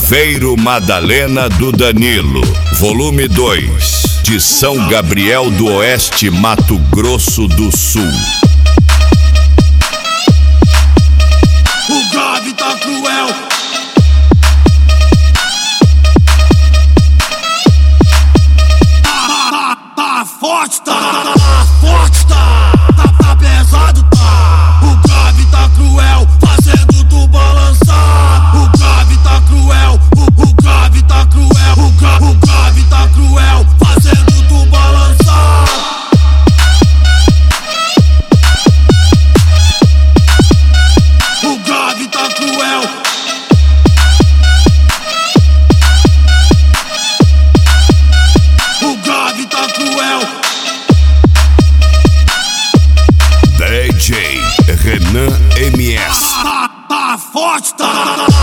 Chaveiro Madalena do Danilo, volume 2, de São Gabriel do Oeste, Mato Grosso do Sul. O grave tá cruel. Tá forte, tá forte, tá pesado, tá. O grave tá cruel, fazendo tu balançar. O grave tá cruel, o grave tá cruel. O grave tá cruel, fazendo tu balançar. O grave tá cruel. O grave tá cruel. DJ Renan MS. Tá forte, tá.